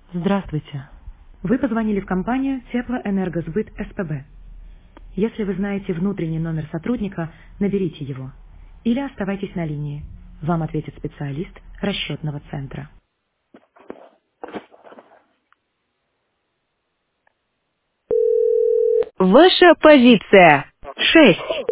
Здравствуйте. Вы позвонили в компанию Теплоэнергосбыт СПБ. Если вы знаете внутренний номер сотрудника, наберите его. Или оставайтесь на линии. Вам ответит специалист расчетного центра. Ваша позиция. 6.